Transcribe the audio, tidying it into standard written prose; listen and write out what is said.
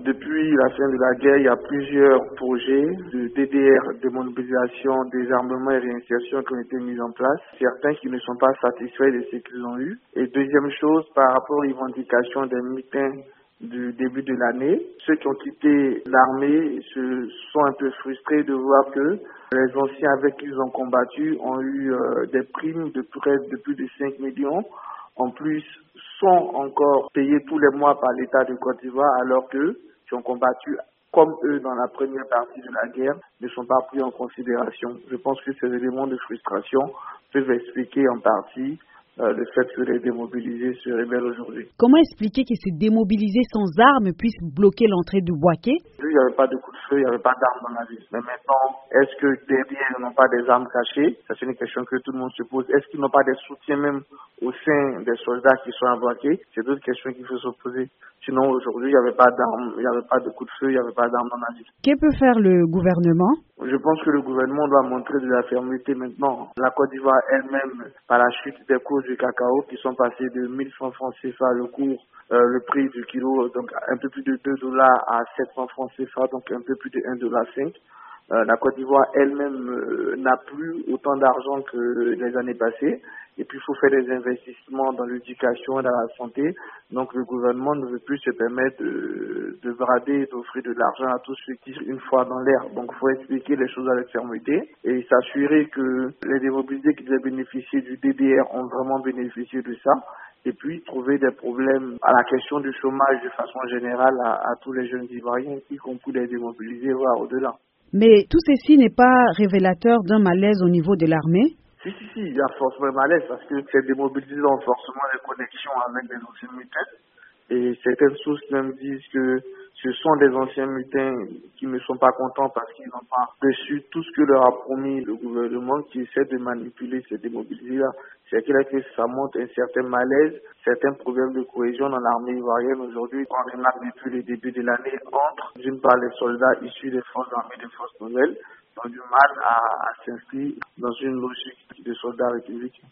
Depuis la fin de la guerre, il y a plusieurs projets de DDR, de mobilisation, désarmement et réinsertion qui ont été mis en place. Certains qui ne sont pas satisfaits de ce qu'ils ont eu. Et deuxième chose, par rapport aux revendications des mutins du début de l'année, ceux qui ont quitté l'armée se sont un peu frustrés de voir que les anciens avec qui ils ont combattu ont eu des primes de plus de 5 millions. En plus, sont encore payés tous les mois par l'État de Côte d'Ivoire, alors que qui ont combattu comme eux dans la première partie de la guerre ne sont pas pris en considération. Je pense que ces éléments de frustration peuvent expliquer en partie le fait que les démobilisés se rebellent aujourd'hui. Comment expliquer que ces démobilisés sans armes puissent bloquer l'entrée de Bouaké? Il n'y avait pas de coup de feu, il n'y avait pas d'armes dans la ville. Mais maintenant, est-ce que derrière, ils n'ont pas des armes cachées? Ça, c'est une question que tout le monde se pose. Est-ce qu'ils n'ont pas des soutiens même au sein des soldats qui sont embarqués? C'est d'autres questions qu'il faut se poser. Sinon, aujourd'hui, il n'y avait pas d'armes, il n'y avait pas de coup de feu, il n'y avait pas d'armes dans la ville. Que peut faire le gouvernement? Je pense que le gouvernement doit montrer de la fermeté maintenant. La Côte d'Ivoire elle-même, par la chute des cours du cacao qui sont passés de 1100 francs CFA le prix du kilo, donc un peu plus de $2 à 700 francs CFA, donc un peu plus de $1,5. La Côte d'Ivoire elle-même n'a plus autant d'argent que les années passées. Et puis, il faut faire des investissements dans l'éducation et dans la santé. Donc, le gouvernement ne veut plus se permettre de brader et d'offrir de l'argent à tous ceux qui tirent une fois dans l'air. Donc, il faut expliquer les choses avec fermeté et s'assurer que les démobilisés qui devaient bénéficier du DDR ont vraiment bénéficié de ça. Et puis, trouver des problèmes à la question du chômage de façon générale à tous les jeunes Ivoiriens, y compris les démobilisés, voire au-delà. Mais tout ceci n'est pas révélateur d'un malaise au niveau de l'armée? Si, il y a forcément un malaise parce que ces démobilisés ont forcément des connexions avec des anciens mutins. Et certaines sources même disent que ce sont des anciens mutins qui ne sont pas contents parce qu'ils n'ont pas reçu tout ce que leur a promis le gouvernement qui essaie de manipuler ces démobilisés-là. C'est clair que ça montre un certain malaise, certains problèmes de cohésion dans l'armée ivoirienne aujourd'hui. On remarque depuis le début de l'année entre, d'une part, les soldats issus des forces armées, des forces nouvelles, ont du mal à s'inscrire dans une logique de soldats républicains.